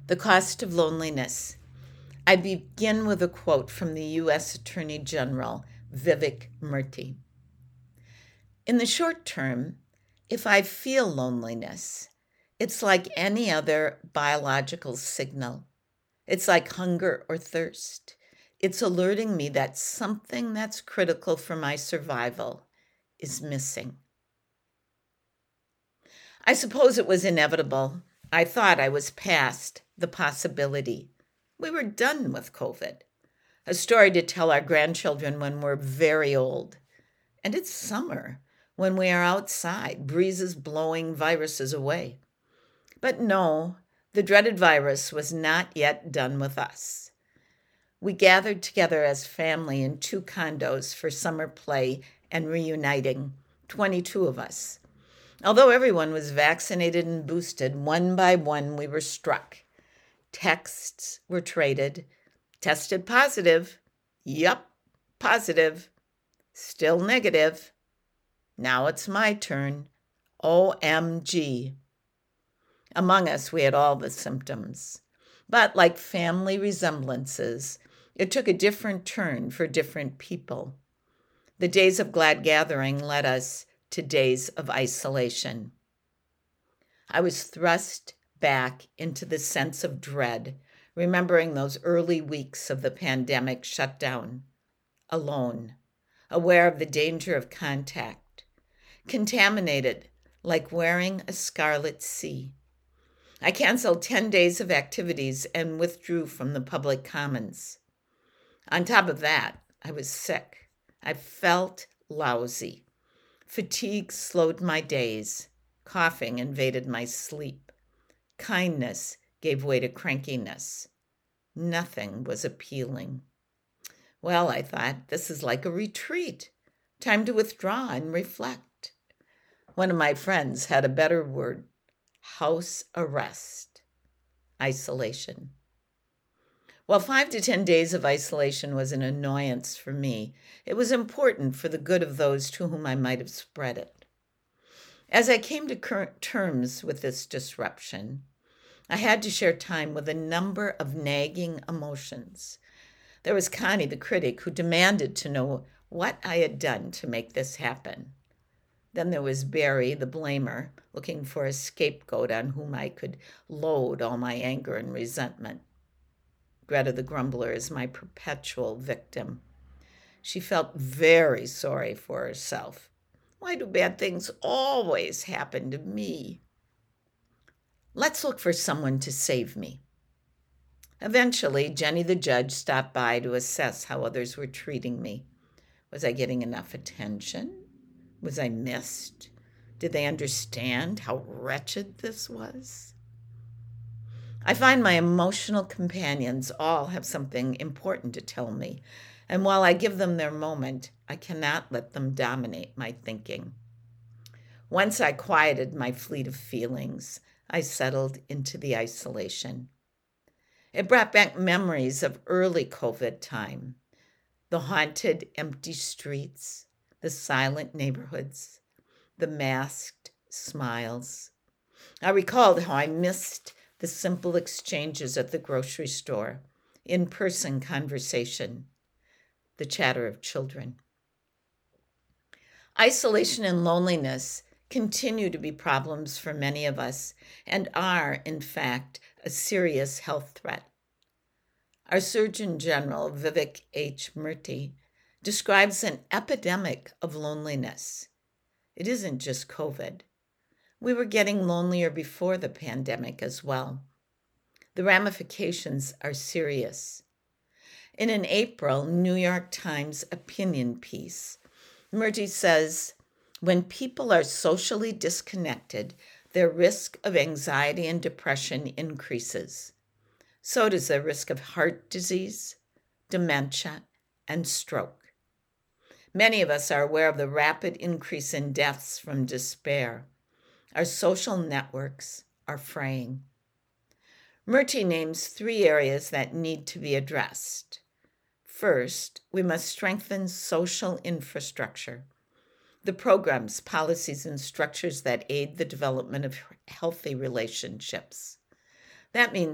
The Cost of Loneliness. I begin with a quote from the U.S. Attorney General, Vivek Murthy. In the short term, if I feel loneliness, it's like any other biological signal. It's like hunger or thirst. It's alerting me that something that's critical for my survival is missing. I suppose it was inevitable. I thought I was past the possibility. We were done with COVID. A story to tell our grandchildren when we're very old. And it's summer, when we are outside, breezes blowing viruses away. But no, the dreaded virus was not yet done with us. We gathered together as family in 2 condos for summer play and reuniting, 22 of us. Although everyone was vaccinated and boosted, one by one we were struck. Texts were traded. Tested positive. Yup, positive. Still negative. Now it's my turn. OMG. Among us, we had all the symptoms. But like family resemblances, it took a different turn for different people. The days of glad gathering led us to days of isolation. I was thrust back into the sense of dread, remembering those early weeks of the pandemic shutdown, alone, aware of the danger of contact, contaminated like wearing a scarlet C. I canceled 10 days of activities and withdrew from the public commons. On top of that, I was sick. I felt lousy. Fatigue slowed my days. Coughing invaded my sleep. Kindness gave way to crankiness. Nothing was appealing. Well, I thought, this is like a retreat. Time to withdraw and reflect. One of my friends had a better word. House arrest. Isolation. While 5 to 10 days of isolation was an annoyance for me, it was important for the good of those to whom I might have spread it. As I came to terms with this disruption, I had to share time with a number of nagging emotions. There was Connie, the critic, who demanded to know what I had done to make this happen. Then there was Barry, the blamer, looking for a scapegoat on whom I could load all my anger and resentment. Greta the grumbler is my perpetual victim. She felt very sorry for herself. Why do bad things always happen to me? Let's look for someone to save me. Eventually, Jenny the judge stopped by to assess how others were treating me. Was I getting enough attention? Was I missed? Did they understand how wretched this was? I find my emotional companions all have something important to tell me, and while I give them their moment, I cannot let them dominate my thinking. Once I quieted my fleet of feelings, I settled into the isolation. It brought back memories of early COVID time, the haunted, empty streets, the silent neighborhoods, the masked smiles. I recalled how I missed the simple exchanges at the grocery store, in-person conversation, the chatter of children. Isolation and loneliness continue to be problems for many of us and are, in fact, a serious health threat. Our Surgeon General, Vivek H. Murthy, describes an epidemic of loneliness. It isn't just COVID. We were getting lonelier before the pandemic as well. The ramifications are serious. In an April New York Times opinion piece, Murthy says, when people are socially disconnected, their risk of anxiety and depression increases. So does their risk of heart disease, dementia, and stroke. Many of us are aware of the rapid increase in deaths from despair. Our social networks are fraying. Murthy names 3 areas that need to be addressed. First, we must strengthen social infrastructure, the programs, policies, and structures that aid the development of healthy relationships. That means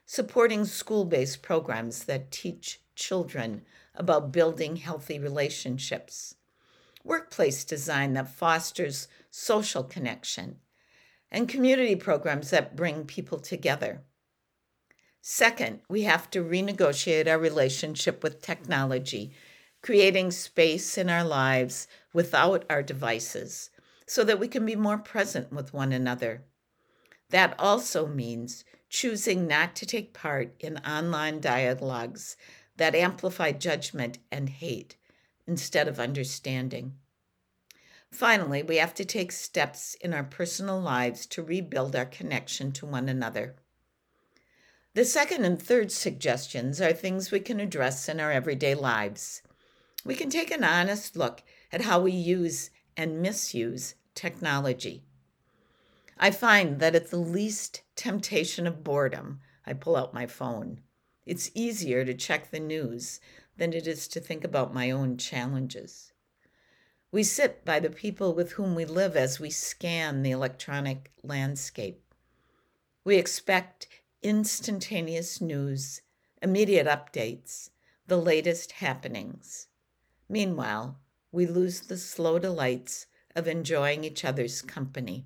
supporting school-based programs that teach children about building healthy relationships, workplace design that fosters social connection, and community programs that bring people together. Second, we have to renegotiate our relationship with technology, creating space in our lives without our devices so that we can be more present with one another. That also means choosing not to take part in online dialogues that amplify judgment and hate instead of understanding. Finally, we have to take steps in our personal lives to rebuild our connection to one another. The second and third suggestions are things we can address in our everyday lives. We can take an honest look at how we use and misuse technology. I find that at the least temptation of boredom, I pull out my phone. It's easier to check the news than it is to think about my own challenges. We sit by the people with whom we live as we scan the electronic landscape. We expect instantaneous news, immediate updates, the latest happenings. Meanwhile, we lose the slow delights of enjoying each other's company.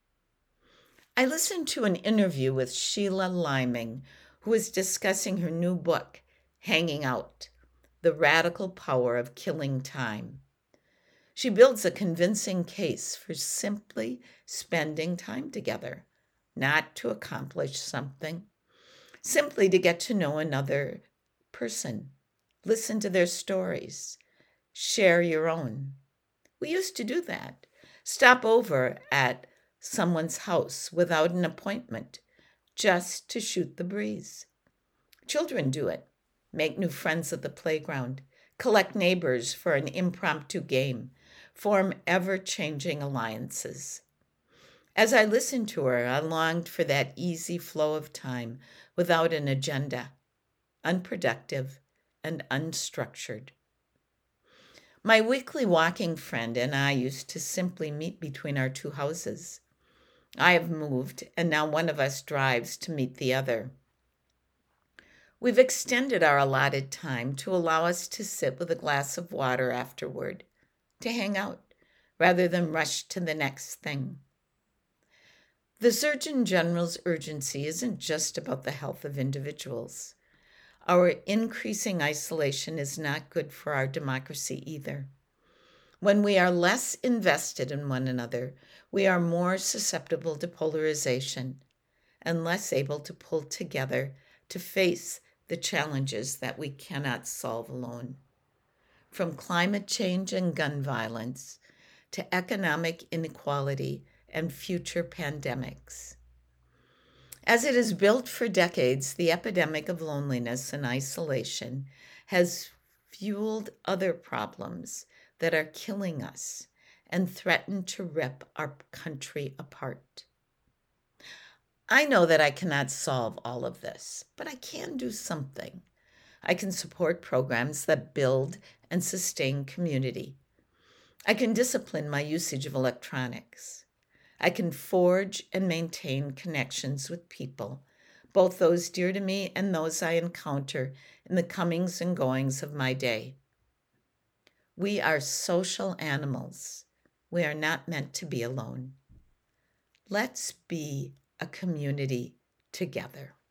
I listened to an interview with Sheila Liming, who is discussing her new book, Hanging Out: The Radical Power of Killing Time. She builds a convincing case for simply spending time together, not to accomplish something, simply to get to know another person, listen to their stories, share your own. We used to do that. Stop over at someone's house without an appointment, just to shoot the breeze. Children do it. Make new friends at the playground, collect neighbors for an impromptu game, form ever-changing alliances. As I listened to her, I longed for that easy flow of time without an agenda, unproductive and unstructured. My weekly walking friend and I used to simply meet between our two houses. I have moved, and now one of us drives to meet the other. We've extended our allotted time to allow us to sit with a glass of water afterward, to hang out, rather than rush to the next thing. The Surgeon General's urgency isn't just about the health of individuals. Our increasing isolation is not good for our democracy either. When we are less invested in one another, we are more susceptible to polarization and less able to pull together to face the challenges that we cannot solve alone. From climate change and gun violence to economic inequality and future pandemics. As it has built for decades, the epidemic of loneliness and isolation has fueled other problems that are killing us and threaten to rip our country apart. I know that I cannot solve all of this, but I can do something. I can support programs that build and sustain community. I can discipline my usage of electronics. I can forge and maintain connections with people, both those dear to me and those I encounter in the comings and goings of my day. We are social animals. We are not meant to be alone. Let's be a community together.